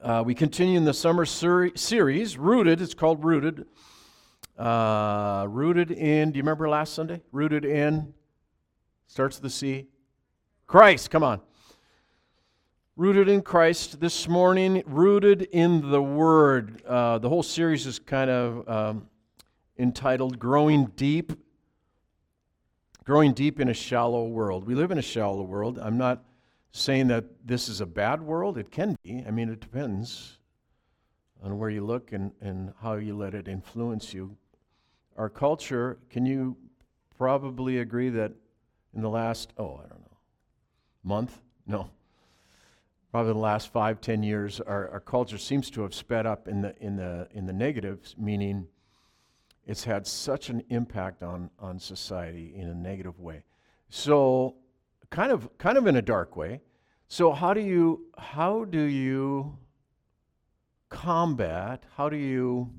We continue in the summer series, Rooted. It's called Rooted. Rooted in, do you remember last Sunday? Rooted in, starts with the C. Christ, come on. Rooted in Christ. This morning, rooted in the Word. The whole series is kind of entitled Growing Deep. Growing deep in a shallow world. We live in a shallow world. I'm not saying that this is a bad world. It can be. I mean, it depends on where you look and how you let it influence you. Our culture, can you probably agree that in the last, month? No. Probably the last 5-10 years, our culture seems to have sped up in the negatives, meaning it's had such an impact on society in a negative way. So kind of in a dark way. So how do you combat, how do you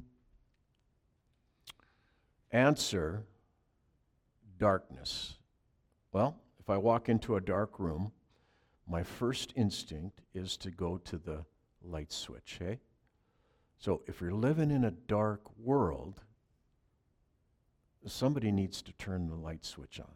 answer darkness? Well, if I walk into a dark room, my first instinct is to go to the light switch, okay? So if you're living in a dark world, somebody needs to turn the light switch on.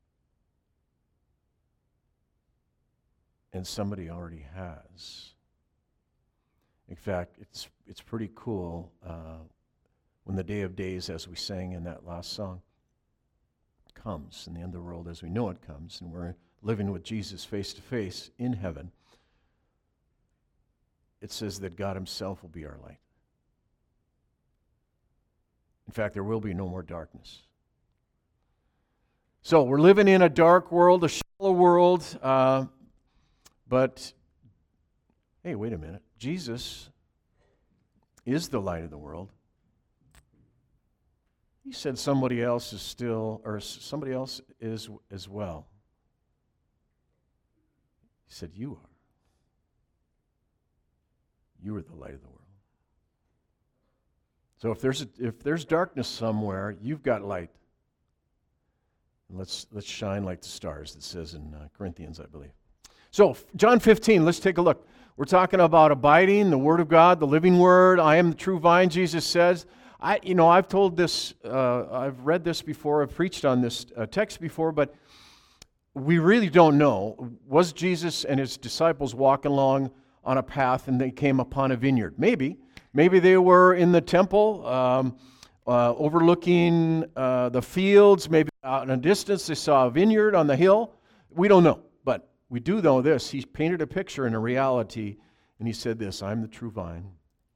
And somebody already has. In fact, it's pretty cool when the day of days, as we sang in that last song, comes, and the end of the world as we know it comes, and we're living with Jesus face to face in heaven. It says that God himself will be our light. In fact, there will be no more darkness. So we're living in a dark world, a shallow world, but hey, wait a minute. Jesus is the light of the world. He said somebody else is still, or somebody else is as well. He said, you are. You are the light of the world. So if there's darkness somewhere, you've got light. And let's shine like the stars, it says in Corinthians, I believe. So John 15, let's take a look. We're talking about abiding, the Word of God, the living Word. I am the true vine, Jesus says. I've told this, I've read this before, I've preached on this text before, but we really don't know. Was Jesus and his disciples walking along on a path and they came upon a vineyard? Maybe. Maybe they were in the temple overlooking the fields. Maybe out in a distance they saw a vineyard on the hill. We don't know. But we do know this. He painted a picture and a reality, and he said this, I'm the true vine.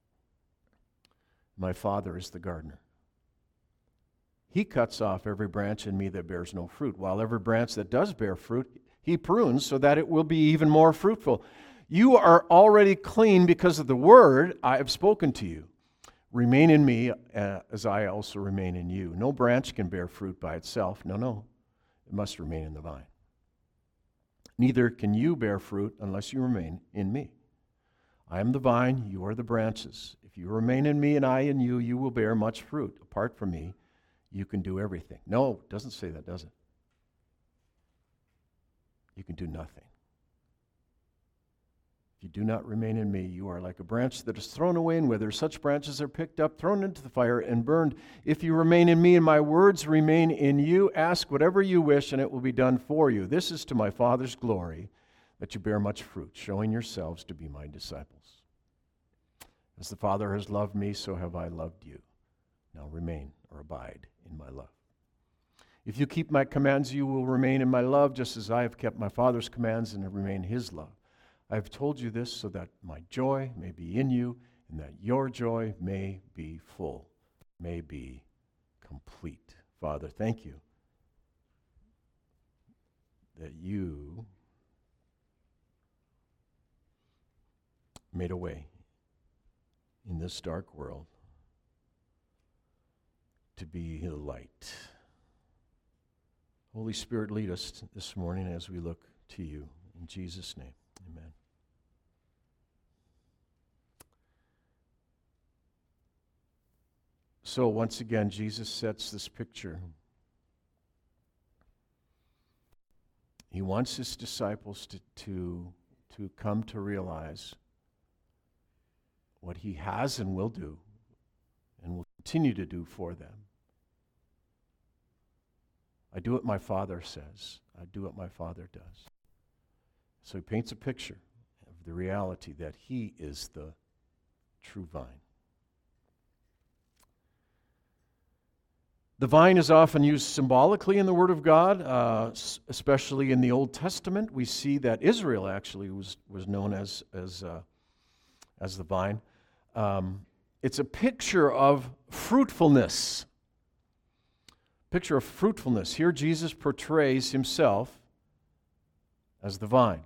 My Father is the gardener. He cuts off every branch in me that bears no fruit, while every branch that does bear fruit, he prunes so that it will be even more fruitful. You are already clean because of the word I have spoken to you. Remain in me as I also remain in you. No branch can bear fruit by itself. No. It must remain in the vine. Neither can you bear fruit unless you remain in me. I am the vine, you are the branches. If you remain in me and I in you, you will bear much fruit. Apart from me, you can do everything. No, it doesn't say that, does it? You can do nothing. If you do not remain in me, you are like a branch that is thrown away and withers. Such branches are picked up, thrown into the fire, and burned. If you remain in me and my words remain in you, ask whatever you wish, and it will be done for you. This is to my Father's glory, that you bear much fruit, showing yourselves to be my disciples. As the Father has loved me, so have I loved you. Now remain or abide in my love. If you keep my commands, you will remain in my love, just as I have kept my Father's commands and have remained his love. I have told you this so that my joy may be in you and that your joy may be full, may be complete. Father, thank you that you made a way in this dark world to be the light. Holy Spirit, lead us this morning as we look to you. In Jesus' name, amen. So once again, Jesus sets this picture. He wants his disciples to come to realize what he has and will do and will continue to do for them. I do what my Father says. I do what my Father does. So he paints a picture of the reality that he is the true vine. The vine is often used symbolically in the Word of God, especially in the Old Testament. We see that Israel actually was known as the vine. It's a picture of fruitfulness. Picture of fruitfulness. Here Jesus portrays himself as the vine.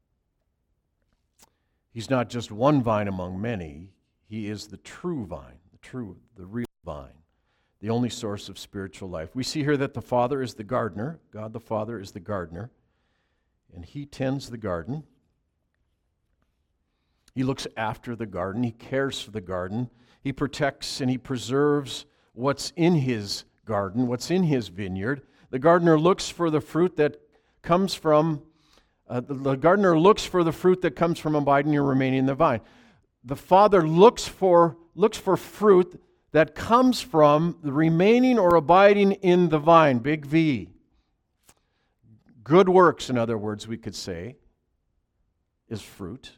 He's not just one vine among many. He is the true vine, the real vine, the only source of spiritual life. We see here that the Father is the gardener. God the Father is the gardener, and he tends the garden. He looks after the garden. He cares for the garden. He protects and he preserves what's in his garden, what's in his vineyard. The gardener looks for the fruit that comes from the gardener looks for the fruit that comes from abiding and remaining in the vine. The Father looks for fruit that comes from the remaining or abiding in the vine, big V. Good works, in other words, we could say, is fruit.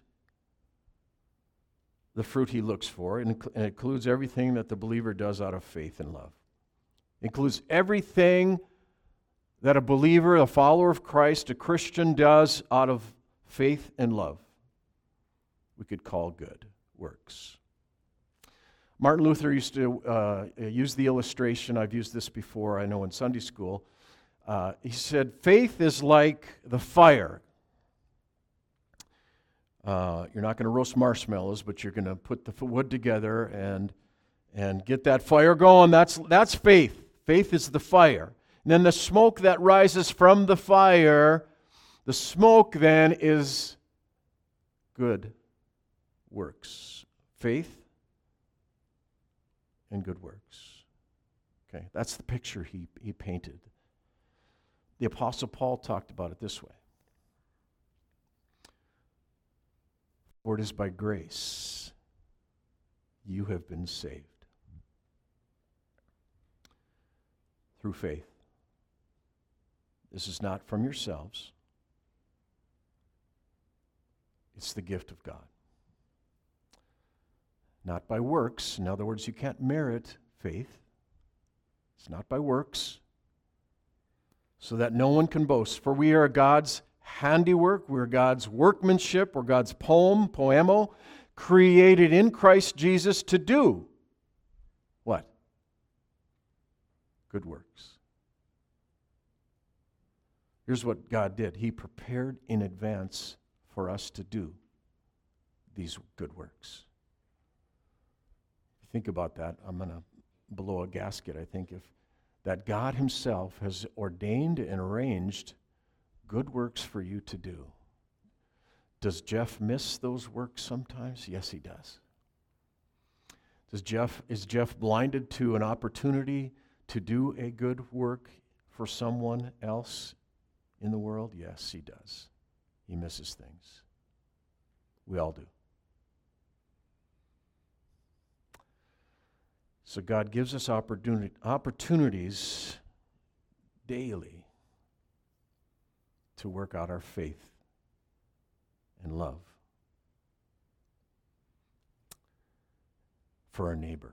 The fruit he looks for, and it includes everything that the believer does out of faith and love. It includes everything that a believer, a follower of Christ, a Christian does out of faith and love. We could call good works. Martin Luther used to use the illustration, I've used this before, I know in Sunday school. He said, faith is like the fire. You're not going to roast marshmallows, but you're going to put the wood together and get that fire going. That's faith. Faith is the fire. And then the smoke that rises from the fire, the smoke then is good works. Faith and good works. Okay, that's the picture he painted. The Apostle Paul talked about it this way. For it is by grace you have been saved through faith. This is not from yourselves. It's the gift of God. Not by works. In other words, you can't merit faith. It's not by works. So that no one can boast. For we are God's handiwork. We're God's workmanship. We're God's poemo, created in Christ Jesus to do what? Good works. Here's what God did. He prepared in advance for us to do these good works. Think about that. I'm going to blow a gasket, I think, if that God himself has ordained and arranged good works for you to do. Does Jeff miss those works sometimes? Yes, he does. Is Jeff blinded to an opportunity to do a good work for someone else in the world? Yes, he does. He misses things. We all do. So God gives us opportunities daily to work out our faith and love for our neighbor.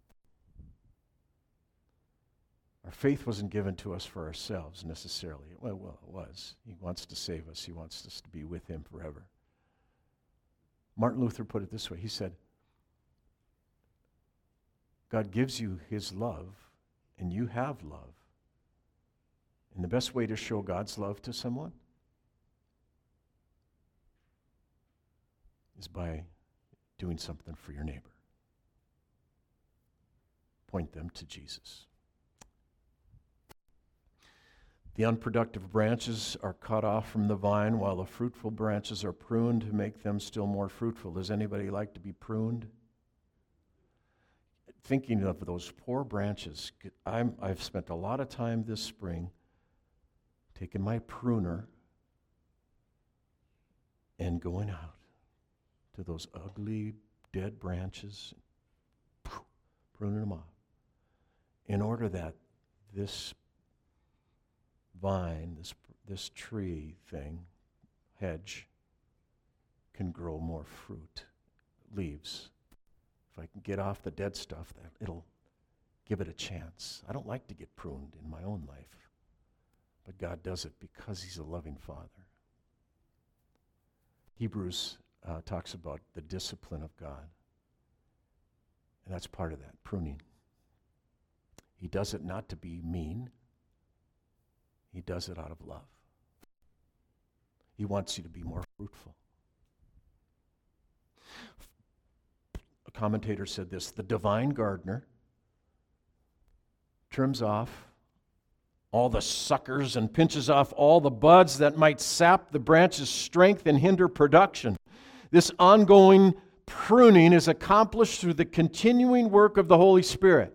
Our faith wasn't given to us for ourselves necessarily. Well, it was. He wants to save us. He wants us to be with him forever. Martin Luther put it this way. He said, God gives you his love, and you have love. And the best way to show God's love to someone is by doing something for your neighbor. Point them to Jesus. The unproductive branches are cut off from the vine, while the fruitful branches are pruned to make them still more fruitful. Does anybody like to be pruned? Thinking of those poor branches, I've spent a lot of time this spring taking my pruner and going out to those ugly, dead branches, pruning them off, in order that this vine, this tree thing, hedge, can grow more fruit, leaves. If I can get off the dead stuff, it'll give it a chance. I don't like to get pruned in my own life, but God does it because He's a loving Father. Hebrews talks about the discipline of God, and that's part of that, pruning. He does it not to be mean. He does it out of love. He wants you to be more fruitful. A commentator said this: the divine gardener trims off all the suckers and pinches off all the buds that might sap the branch's strength and hinder production. This ongoing pruning is accomplished through the continuing work of the Holy Spirit.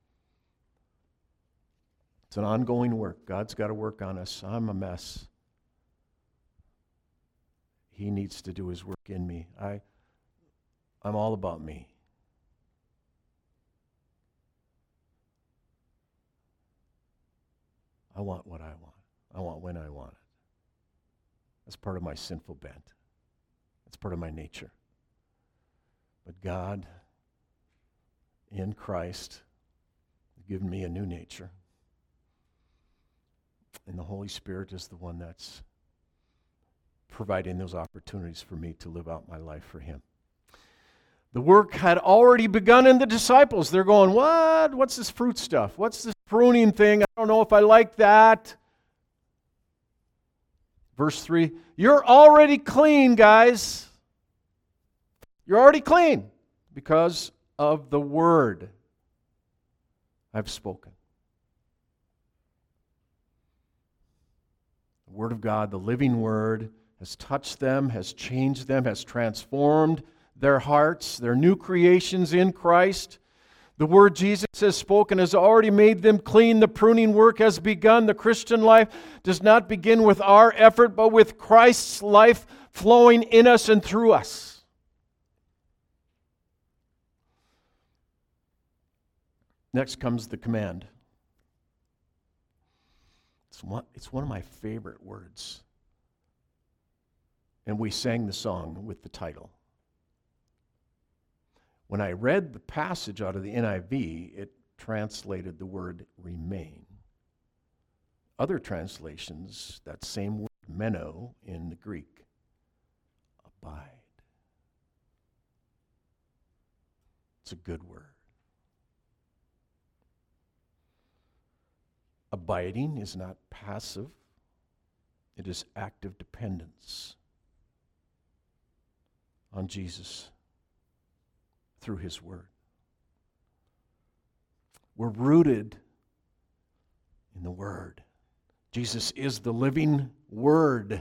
It's an ongoing work. God's got to work on us. I'm a mess. He needs to do His work in me. I'm all about me. I want what I want. I want when I want it. That's part of my sinful bent. That's part of my nature. But God, in Christ, has given me a new nature. And the Holy Spirit is the one that's providing those opportunities for me to live out my life for Him. The work had already begun in the disciples. They're going, what? What's this fruit stuff? What's this pruning thing? I don't know if I like that. Verse 3, you're already clean, guys. You're already clean because of the word I've spoken. The Word of God, the living Word, has touched them, has changed them, has transformed their hearts. They're new creations in Christ. The Word Jesus has spoken has already made them clean. The pruning work has begun. The Christian life does not begin with our effort, but with Christ's life flowing in us and through us. Next comes the command. It's one of my favorite words. And we sang the song with the title. When I read the passage out of the NIV, it translated the word remain. Other translations, that same word, meno, in the Greek, abide. It's a good word. Abiding is not passive. It is active dependence on Jesus through His Word. We're rooted in the Word. Jesus is the living Word.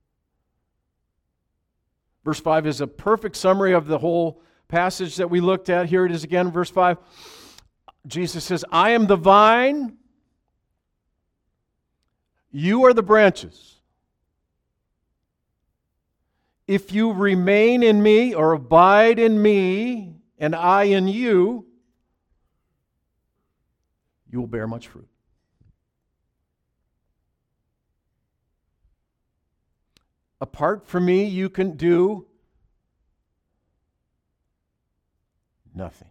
Verse 5 is a perfect summary of the whole passage that we looked at. Here it is again, verse 5. Jesus says, I am the vine, you are the branches. If you remain in me or abide in me, and I in you, you will bear much fruit. Apart from me, you can do nothing.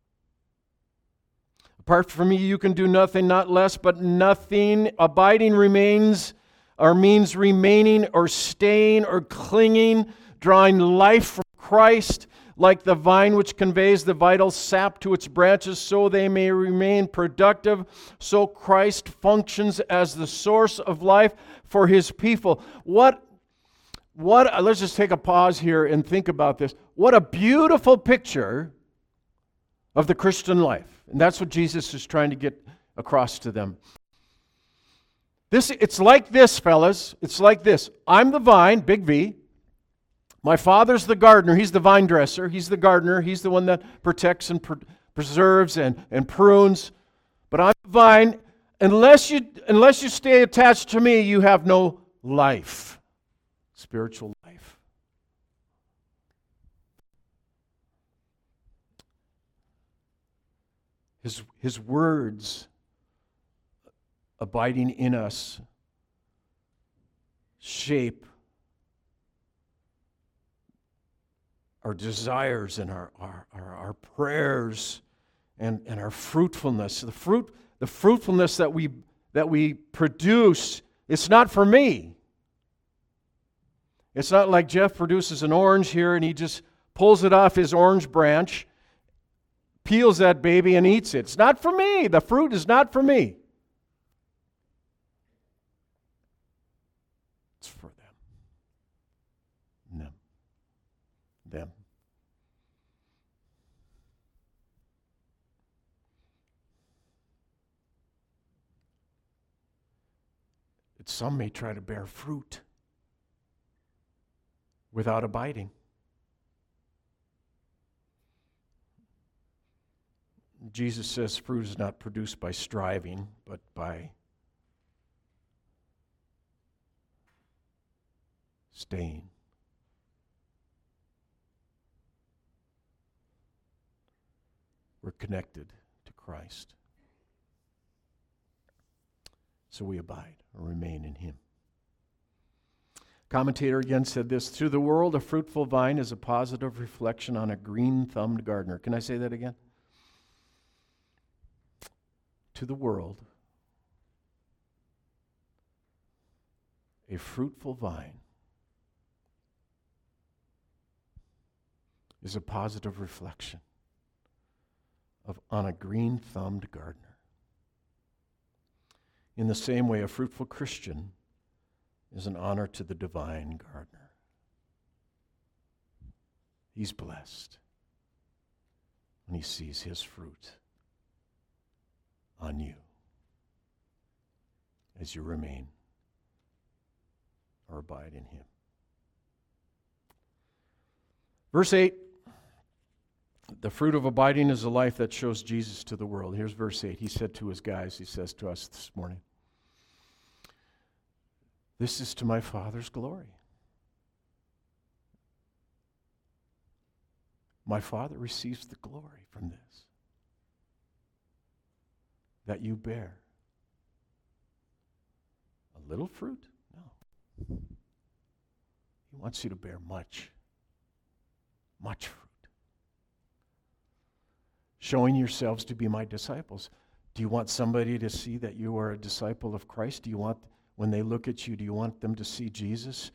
Apart from me, you can do nothing, not less, but nothing. Abiding remains or means remaining or staying or clinging, drawing life from Christ, like the vine which conveys the vital sap to its branches so they may remain productive. So Christ functions as the source of life for His people. Let's just take a pause here and think about this. What a beautiful picture of the Christian life. And that's what Jesus is trying to get across to them. It's like this, fellas. It's like this. I'm the vine, big V. My Father's the gardener. He's the vine dresser. He's the gardener. He's the one that protects and preserves and prunes. But I'm the vine. Unless you stay attached to me, you have no life, spiritual life. His words abiding in us shape our desires and our prayers and our fruitfulness. The fruitfulness that we produce, it's not for me. It's not like Jeff produces an orange here and he just pulls it off his orange branch, peels that baby and eats it. It's not for me. The fruit is not for me. It's for them. Them. Some may try to bear fruit without abiding. Jesus says fruit is not produced by striving, but by staying. We're connected to Christ. So we abide or remain in Him. Commentator again said this: to the world, a fruitful vine is a positive reflection on a green-thumbed gardener. Can I say that again? To the world, a fruitful vine is a positive reflection on a green-thumbed gardener. In the same way, a fruitful Christian is an honor to the divine gardener. He's blessed when he sees his fruit on you as you remain or abide in Him. Verse 8, the fruit of abiding is a life that shows Jesus to the world. Here's verse 8. He said to his guys, he says to us this morning, this is to my Father's glory. My Father receives the glory from this, that you bear a little fruit? No. He wants you to bear much fruit. Showing yourselves to be my disciples. Do you want somebody to see that you are a disciple of Christ? Do you want, when they look at you, do you want them to see Jesus?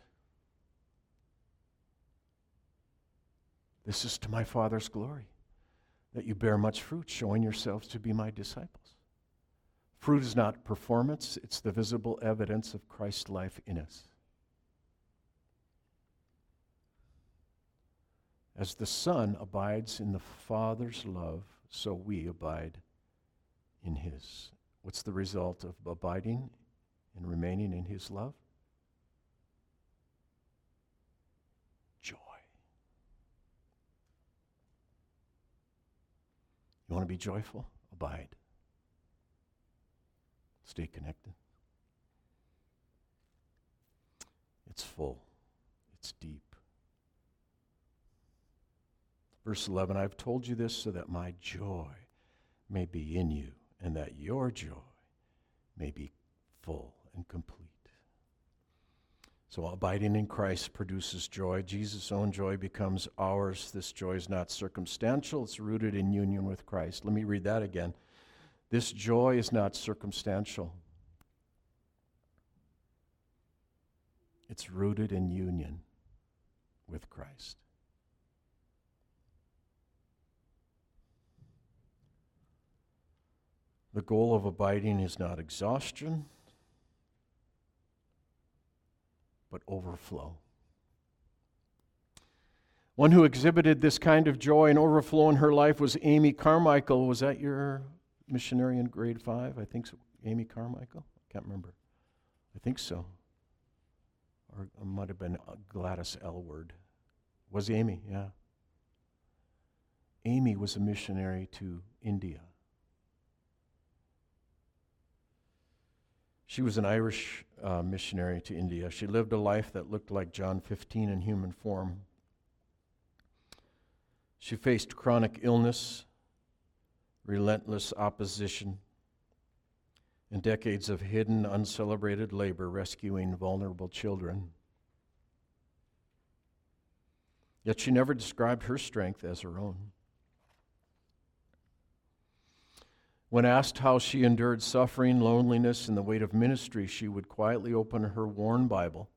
This is to my Father's glory, that you bear much fruit, showing yourselves to be my disciples. Fruit is not performance, it's the visible evidence of Christ's life in us. As the Son abides in the Father's love, so we abide in His. What's the result of abiding and remaining in His love? Joy. You want to be joyful? Abide. Stay connected. It's full. It's deep. Verse 11, I've told you this so that my joy may be in you and that your joy may be full and complete. So abiding in Christ produces joy. Jesus' own joy becomes ours. This joy is not circumstantial. It's rooted in union with Christ. Let me read that again. This joy is not circumstantial. It's rooted in union with Christ. The goal of abiding is not exhaustion, but overflow. One who exhibited this kind of joy and overflow in her life was Amy Carmichael. Was that your missionary in grade 5? I think so. Amy Carmichael? I can't remember. I think so. Or it might have been Gladys Elward. Was Amy, yeah. Amy was a missionary to India. She was an Irish missionary to India. She lived a life that looked like John 15 in human form. She faced chronic illness, relentless opposition, and decades of hidden, uncelebrated labor rescuing vulnerable children. Yet she never described her strength as her own. When asked how she endured suffering, loneliness, and the weight of ministry, she would quietly open her worn Bible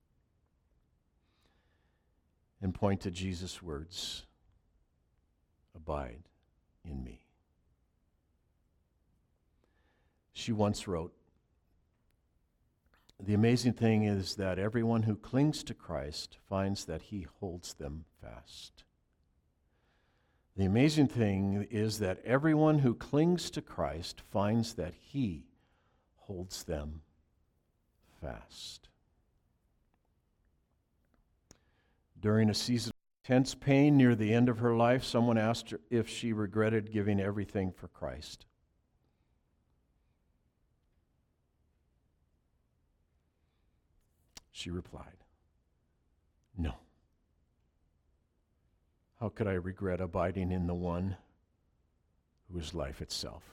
and point to Jesus' words, "Abide in me." She once wrote, "The amazing thing is that everyone who clings to Christ finds that he holds them fast." The amazing thing is that everyone who clings to Christ finds that he holds them fast. During a season of intense pain near the end of her life, someone asked her if she regretted giving everything for Christ. She replied, "No. How could I regret abiding in the one who is life itself?"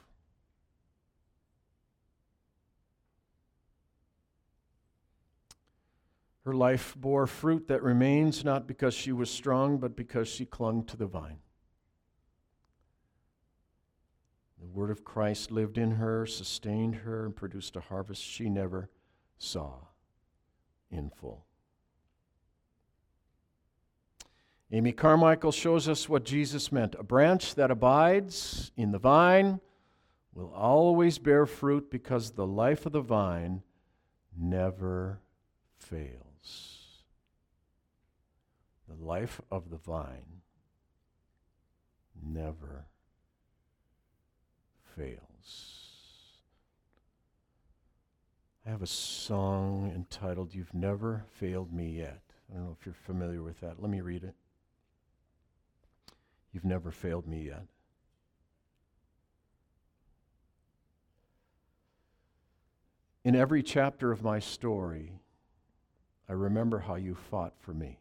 Her life bore fruit that remains not because she was strong, but because she clung to the vine. The word of Christ lived in her, sustained her, and produced a harvest she never saw in full. Amy Carmichael shows us what Jesus meant. A branch that abides in the vine will always bear fruit because the life of the vine never fails. The life of the vine never fails. I have a song entitled "You've Never Failed Me Yet." I don't know if you're familiar with that. Let me read it. You've never failed me yet. In every chapter of my story, I remember how you fought for me.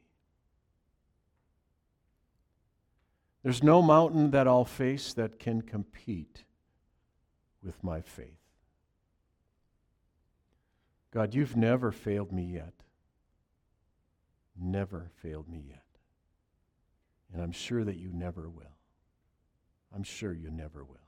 There's no mountain that I'll face that can compete with my faith. God, you've never failed me yet. Never failed me yet. And I'm sure that you never will. I'm sure you never will.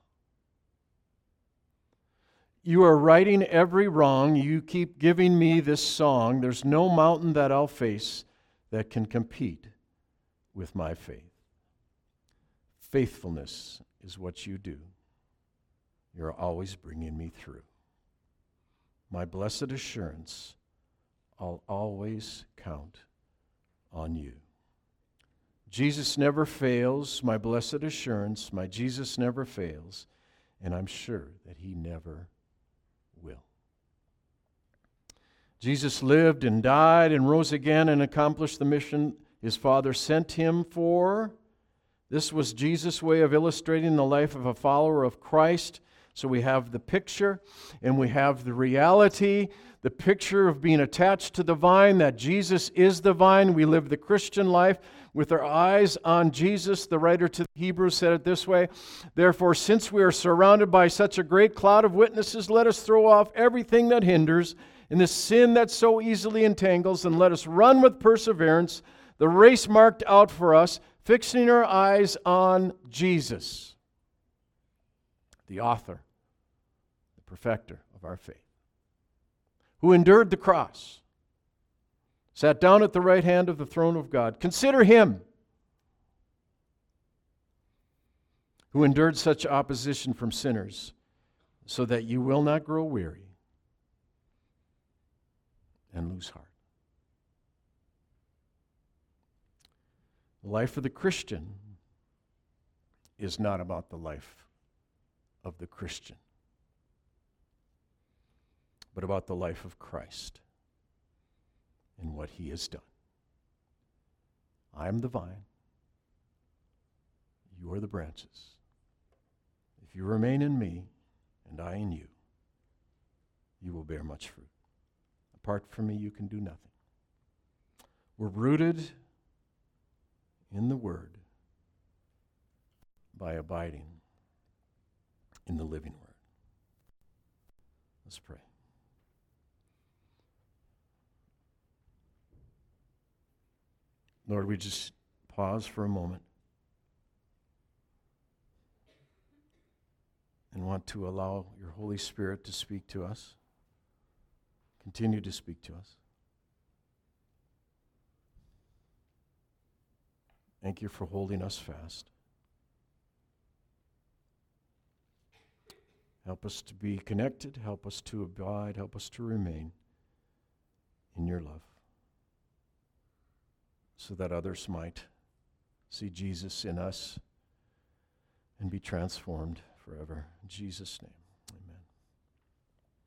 You are righting every wrong. You keep giving me this song. There's no mountain that I'll face that can compete with my faith. Faithfulness is what you do. You're always bringing me through. My blessed assurance, I'll always count on you. Jesus never fails, my blessed assurance. My Jesus never fails, and I'm sure that he never will. Jesus lived and died and rose again and accomplished the mission his Father sent him for. This was Jesus' way of illustrating the life of a follower of Christ. So we have the picture and we have the reality, the picture of being attached to the vine, that Jesus is the vine. We live the Christian life with our eyes on Jesus. The writer to the Hebrews said it this way: "Therefore, since we are surrounded by such a great cloud of witnesses, let us throw off everything that hinders and the sin that so easily entangles, and let us run with perseverance the race marked out for us, fixing our eyes on Jesus, the author, the perfecter of our faith, who endured the cross, sat down at the right hand of the throne of God. Consider him who endured such opposition from sinners, so that you will not grow weary and lose heart." The life of the Christian is not about the life of the Christian, but about the life of Christ and what he has done. I am the vine. You are the branches. If you remain in me and I in you, you will bear much fruit. Apart from me, you can do nothing. We're rooted in the Word by abiding in the living word. Let's pray. Lord, we just pause for a moment and want to allow your Holy Spirit to speak to us, continue to speak to us. Thank you for holding us fast. Help us to be connected, help us to abide, help us to remain in your love, so that others might see Jesus in us and be transformed forever. In Jesus' name.